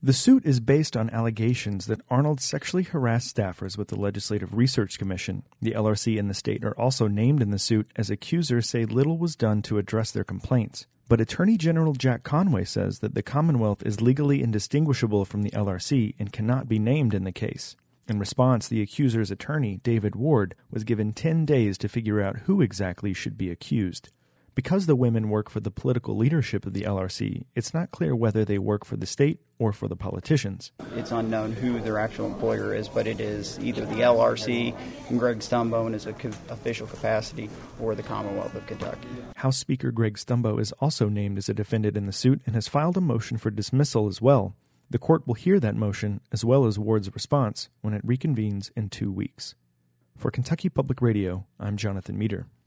The suit is based on allegations that Arnold sexually harassed staffers with the Legislative Research Commission. The LRC and the state are also named in the suit as accusers say little was done to address their complaints. But Attorney General Jack Conway says that the Commonwealth is legally indistinguishable from the LRC and cannot be named in the case. In response, the accuser's attorney, David Ward, was given 10 days to figure out who exactly should be accused. Because the women work for the political leadership of the LRC, it's not clear whether they work for the state or for the politicians. It's unknown who their actual employer is, but it is either the LRC and Greg Stumbo in his official capacity or the Commonwealth of Kentucky. House Speaker Greg Stumbo is also named as a defendant in the suit and has filed a motion for dismissal as well. The court will hear that motion, as well as Ward's response, when it reconvenes in 2 weeks. For Kentucky Public Radio, I'm Jonathan Meter.